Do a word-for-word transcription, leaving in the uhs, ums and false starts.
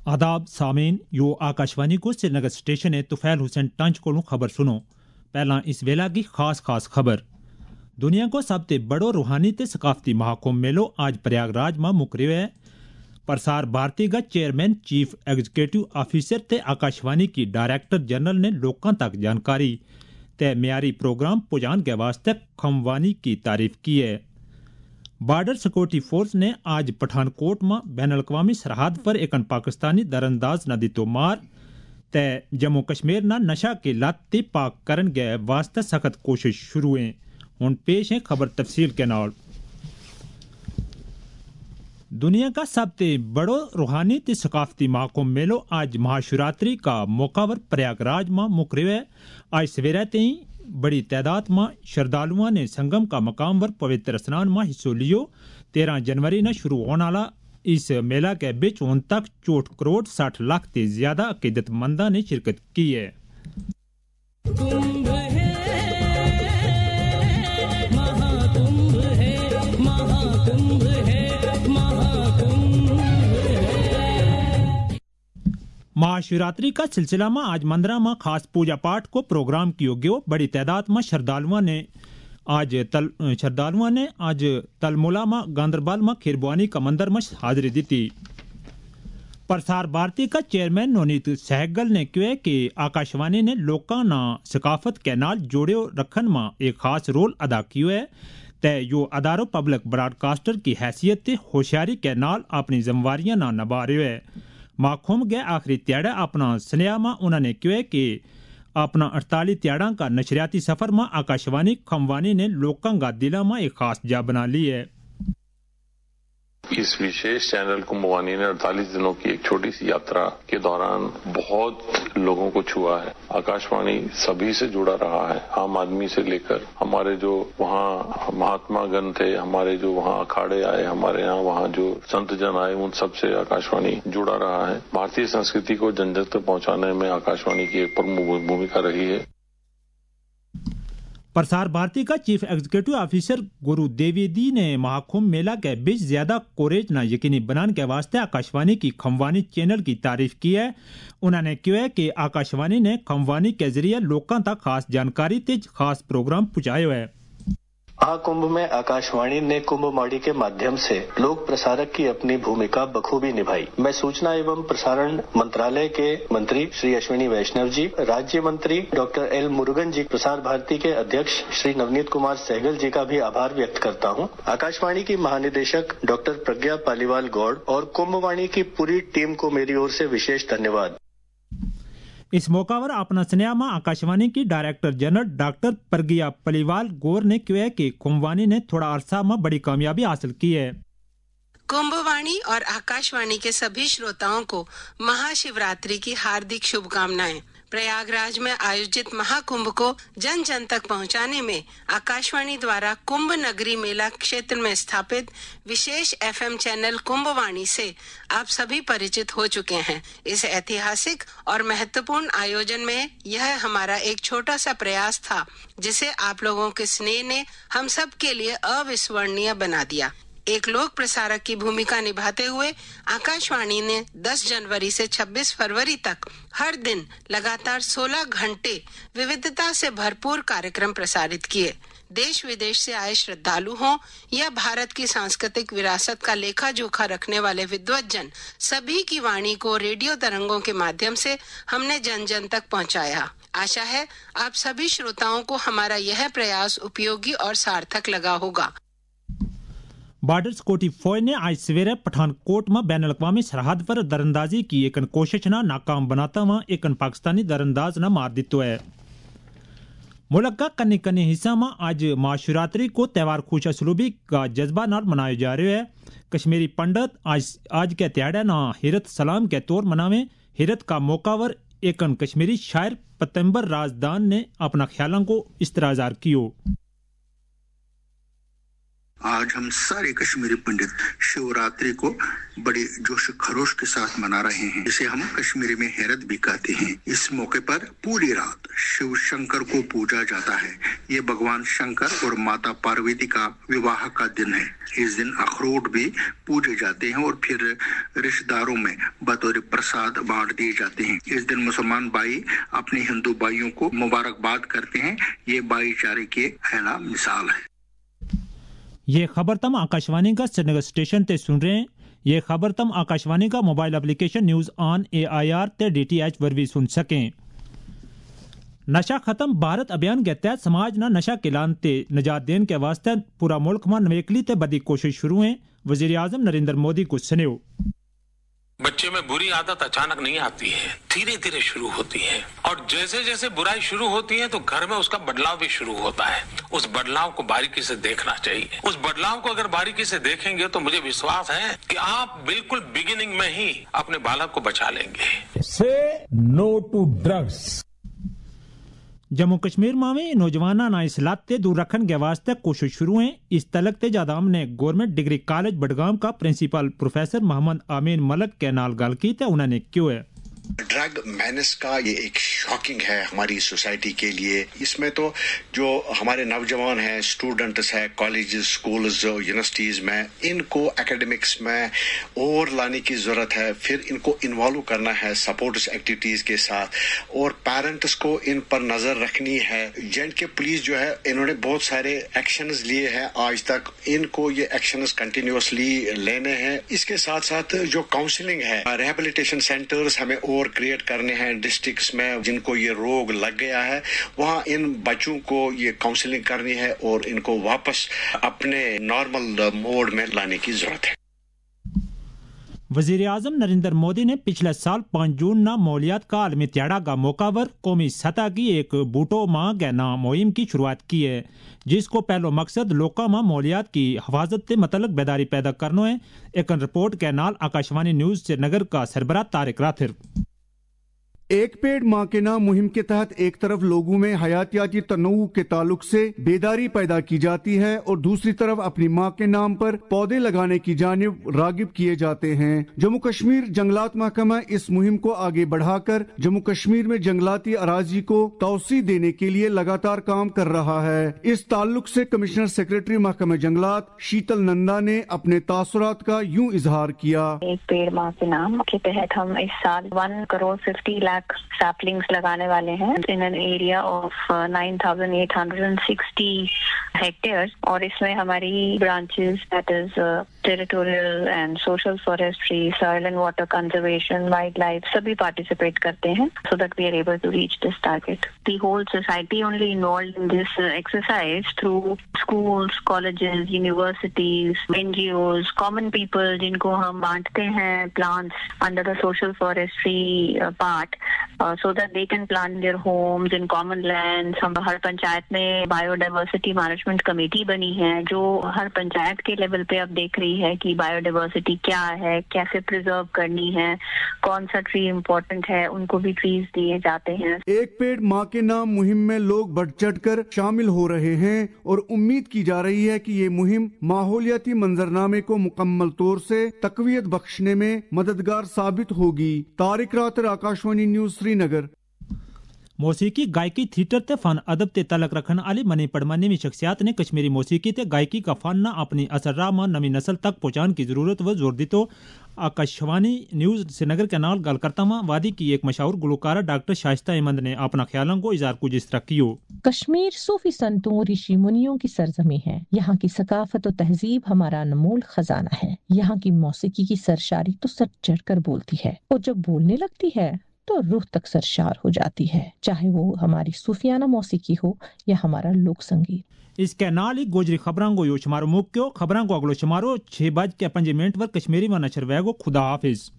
आदाब सामीन यो आकाशवाणी को श्रीनगर स्टेशन है तुफैल हुसैन टंच को खबर सुनो। पहला इस वेला की खास खास खबर। दुनिया को सबसे बड़ो रूहानी ते सकाफती महाकुंभ मेलो आज प्रयागराज में मुक रह्यो है। प्रसार भारती का चेयरमैन चीफ एग्जीक्यूटिव ऑफिसर ते आकाशवाणी की डायरेक्टर जनरल ने लोगों तक जानकारी ते म्यारी प्रोग्राम पुजान के वास्ते खमवानी की तारीफ की है। बॉर्डर सिक्योरिटी फोर्स ने आज पठानकोट में बैन अवी सरहद पर एक पाकिस्तानी दरअंदाज न दी तो मार ते जम्मू कश्मीर ना नशा के लत ते पाक करन गए वास्ते सख्त कोशिश शुरू है। हुण पेश है खबर तफसील के नाल। दुनिया का सबसे बड़ो रूहानी ते सकाफती महाकुंभ मेलो आज महाशिवरात्रि का मौका पर प्रयागराज में मुक रह्यो है। आज सवेरे ते ही बड़ी तादाद में श्रद्धालुओं ने संगम का मकाम पर पवित्र स्नान में हिस्सों लियो। तेरह जनवरी न शुरू होने वाला इस मेला के बीच उन तक चौठ करोड़ साठ लाख से ज्यादा अकीदतमंदा ने शिरकत की है। महाशिवरात्रि का सिलसिला में आज मंदिरा में खास पूजा पाठ को प्रोग्राम कियो गयो। बड़ी तादाद में श्रद्धालुओं ने आज तल श्रद्धालुओं ने आज तलमुला में गांधरबल में खीरबुआनी का मंदिर में हाजिरी दी थी। प्रसार भारती का चेयरमैन नवनीत सहगल ने कहा कि आकाशवाणी ने लोगों ना सकाफत के नाल जोड़े रखन में एक खास रोल अदा किया है ते यो अदारो पब्लिक ब्रॉडकास्टर की हैसियत ते होशियारी के नाल अपनी जिम्मेवारियां ना निभा रहे है। महाकुंभ के आखिरी त्याड़ा अपना स्नेहा में उन्होंने कहा कि अपना अड़तालीस त्याड़ा का नशरियाती सफर में आकाशवाणी खमवानी ने लोगों का दिला में एक खास जा बना ली है। इस विशेष चैनल कुंभवानी ने अड़तालीस दिनों की एक छोटी सी यात्रा के दौरान बहुत लोगों को छुआ है। आकाशवाणी सभी से जुड़ा रहा है, आम आदमी से लेकर हमारे जो वहाँ महात्मा गण थे, हमारे जो वहाँ अखाड़े आए, हमारे यहाँ वहाँ जो संत जन आए, उन सब से आकाशवाणी जुड़ा रहा है। भारतीय संस्कृति को जन जन तक पहुँचाने में आकाशवाणी की एक प्रमुख भूमिका रही है। प्रसार भारती का चीफ एग्जीक्यूटिव ऑफिसर गुरु द्विवेदी ने महाकुंभ मेला के बीच ज्यादा कोरेज न यकीनी बनाने के वास्ते आकाशवाणी की खमवानी चैनल की तारीफ की है। उन्होंने कहा कि आकाशवाणी ने खमवानी के जरिए लोगों तक खास जानकारी ते खास प्रोग्राम पहुंचाए है। महाकुंभ में आकाशवाणी ने कुंभवाणी के माध्यम से लोक प्रसारक की अपनी भूमिका बखूबी निभाई। मैं सूचना एवं प्रसारण मंत्रालय के मंत्री श्री अश्विनी वैष्णव जी, राज्य मंत्री डॉक्टर एल मुरुगन जी, प्रसार भारती के अध्यक्ष श्री नवनीत कुमार सहगल जी का भी आभार व्यक्त करता हूं। आकाशवाणी की महानिदेशक डॉक्टर प्रज्ञा पालीवाल गौड़ और कुंभवाणी की पूरी टीम को मेरी ओर से विशेष धन्यवाद। इस मौका पर अपना स्नेहा में आकाशवाणी की director general doctor Pragya Paliwal Gaur ने कहा कि कुंभवाणी ने थोड़ा अरसा में बड़ी कामयाबी हासिल की है। कुंभवाणी और आकाशवाणी के सभी श्रोताओं को महाशिवरात्रि की हार्दिक शुभकामनाएं। प्रयागराज में आयोजित महाकुंभ को जन जन तक पहुंचाने में आकाशवाणी द्वारा कुंभ नगरी मेला क्षेत्र में स्थापित विशेष एफएम चैनल कुंभवाणी से आप सभी परिचित हो चुके हैं। इस ऐतिहासिक और महत्वपूर्ण आयोजन में यह हमारा एक छोटा सा प्रयास था, जिसे आप लोगों के स्नेह ने हम सब के लिए अविस्मरणीय बना दिया। एक लोक प्रसारक की भूमिका निभाते हुए आकाशवाणी ने दस जनवरी से छब्बीस फरवरी तक हर दिन लगातार सोलह घंटे विविधता से भरपूर कार्यक्रम प्रसारित किए। देश विदेश से आए श्रद्धालु हों या भारत की सांस्कृतिक विरासत का लेखा जोखा रखने वाले विद्वज्जन, सभी की वाणी को रेडियो तरंगों के माध्यम से हमने जन जन तक पहुंचाया। आशा है आप सभी श्रोताओं को हमारा यह प्रयास उपयोगी और सार्थक लगा होगा। बॉर्डर सिक्योरिटी फौज ने आज सवेरे पठानकोट में बैन अवी सरहद पर दरअंदाजी की एक कोशिश न नाकाम बनाता हुआ एक पाकिस्तानी दरअंदाज न मार दितो है। मुल्क का कन्नी कन्नी हिस्सा में आज महाशिवरात्रि को त्यौहार खुश असलूबी का जज्बा नाल मनाया जा रहा है। कश्मीरी पंडित आज आज के त्याड़ा ना हिरत सलाम के तौर मनावे। हिरत का मौका पर एक कश्मीरी शायर पतंबर राजदान ने अपना ख्यालों को इस तरह जार कियो। आज हम सारे कश्मीरी पंडित शिवरात्रि को बड़े जोश खरोश के साथ मना रहे हैं, जिसे हम कश्मीरी में हैरत भी कहते हैं। इस मौके पर पूरी रात शिव शंकर को पूजा जाता है। ये भगवान शंकर और माता पार्वती का विवाह का दिन है। इस दिन अखरोट भी पूजे जाते हैं और फिर रिश्तेदारों में बतौर प्रसाद बांट दिए जाते हैं। इस दिन मुसलमान भाई अपने हिंदू भाइयों को मुबारकबाद करते हैं। ये भाईचारे की आला मिसाल है। ये खबर तम आकाशवाणी का श्रीनगर स्टेशन ते सुन रहे हैं। ये खबर तम आकाशवाणी का mobile application news on A I R ते डी टी एच पर भी सुन सकें। नशा खत्म भारत अभियान के तहत समाज न नशा किलान ते निजात देन के वास्ते पूरा मुल्क में नवेकली ते बदी कोशिश शुरू है। वजीर आजम नरेंद्र मोदी को सुनियो। बच्चे में बुरी आदत अचानक नहीं आती है, धीरे धीरे शुरू होती है और जैसे जैसे बुराई शुरू होती है तो घर में उसका बदलाव भी शुरू होता है। उस बदलाव को बारीकी से देखना चाहिए। उस बदलाव को अगर बारीकी से देखेंगे तो मुझे विश्वास है कि आप बिल्कुल बिगिनिंग में ही अपने बालक को बचा लेंगे। Say no to drugs. Jammu Kashmir में नौजवाना ना इसलात ते दूर रखन के वास्ते कोशिश शुरू है। इस तलक ते जादाम ने गवर्नमेंट डिग्री कॉलेज बडगाम का प्रिंसिपल प्रोफेसर मोहम्मद आमीन मलक के नाल गल की ते उन्होंने क्यों है ड्रग मैनेस का ये एक शॉकिंग है हमारी सोसाइटी के लिए। इसमें तो जो हमारे नौजवान हैं, स्टूडेंट्स हैं, कॉलेजेस, स्कूल्स, यूनिवर्सिटीज में, इनको एकेडमिक्स में और लाने की जरूरत है। फिर इनको इन्वॉल्व करना है सपोर्ट्स एक्टिविटीज के साथ और पेरेंट्स को इन पर नजर रखनी है। जेंट के पुलिस जो है इन्होंने बहुत सारे एक्शंस लिए हैं आज तक, इनको ये एक्शंस कंटिन्यूअसली लेने हैं। इसके साथ साथ जो काउंसलिंग है, रिहेबिलिटेशन सेंटर्स हमें और क्रिएट करने हैं डिस्ट्रिक्ट्स में जिनको ये रोग लग गया है। वहाँ इन बच्चों को ये काउंसलिंग करनी है और इनको वापस अपने नॉर्मल मोड में लाने की जरूरत है। वजीर आजम नरेंद्र मोदी ने पिछले साल पाँच जून ना मौलियात का आलमी त्याड़ा का मौका पर कौमी सतह की एक बूटो माँ गैना मुहिम की शुरुआत की है, जिसको पहलो मकसद लोका माँ मौलियात की हिफाजत से मतलब बेदारी पैदा करना है। एक रिपोर्ट के नाल आकाशवाणी न्यूज श्रीनगर का सरबराह तारिक राथिर। एक पेड़ माँ के नाम मुहिम के तहत एक तरफ लोगों में हयातियाती तनोउ के ताल्लुक से बेदारी पैदा की जाती है और दूसरी तरफ अपनी माँ के नाम पर पौधे लगाने की जानिब रागिब किए जाते हैं। जम्मू कश्मीर जंगलात महकमा इस मुहिम को आगे बढ़ाकर जम्मू कश्मीर में जंगलाती अराजी को तौसी देने के लिए लगातार काम कर रहा है। इस ताल्लुक से कमिश्नर सेक्रेटरी महकमा जंगलात शीतल नंदा ने अपने तासुरात का यूं इजहार किया। एक पेड़ माँ के नाम के तहत हम इस साल one crore fifty lakh saplings लगाने वाले हैं in an area of nine thousand eight hundred sixty hectares और इसमें हमारी branches that is territorial and social forestry, soil and water conservation, wild life सभी पार्टिसिपेट करते हैं so that we are able to reach this target. The whole society only involved in this exercise through schools, colleges, universities, NGOs, common people जिनको हम बांटते हैं plants under the social forestry part so that they can plant their homes in common lands. हम हर पंचायत में biodiversity management committee बनी है जो हर पंचायत के लेवल पे अब देख रही है कि बायोडाइवर्सिटी क्या है, कैसे प्रिजर्व करनी है, कौन सा ट्री इम्पोर्टेंट है, उनको भी ट्रीज दिए जाते हैं। एक पेड़ माँ के नाम मुहिम में लोग बढ़ चढ़ कर शामिल हो रहे हैं और उम्मीद की जा रही है कि ये मुहिम माहौलियाती मंजरनामे को मुकम्मल तौर से तकवीयत बख्शने में मददगार साबित होगी। तारिक रातर, आकाशवाणी न्यूज, श्रीनगर। मौसीकी, गायकी, थिएटर ते फन अदब ते तलक रखन आली मनी पड़मनी में शख्सियात ने कश्मीरी मौसीकी ते गायकी का फन ना अपनी असर्रा में नवी नस्ल तक पहुंचाने की जरूरत व जोर दी। तो आकाशवाणी न्यूज श्रीनगर के नाल गल करता हुआ वादी की एक मशहूर गुलकारा डॉक्टर शाइस्ता अहमद ने अपना ख्यालों को इजार कुछ इस तरह कियो। कश्मीर सूफी संतों, ऋषि मुनियों की सरजमी है। यहाँ की सकाफत और तहजीब हमारा अनमोल खजाना है। यहाँ की मौसीकी की सरशारी तो सर चढ़ कर बोलती है और जब बोलने लगती है तो रूह तक सरशार हो जाती है, चाहे वो हमारी सूफियाना मौसीकी हो या हमारा लोक संगीत। इसके नाल ही गोजरी खबरां को यो शुमारो मुक्यो खबरां को अगलो शुमारो छह बज के पंजे मिनट पर कश्मीरी में नशर वेगो। खुदा हाफिज।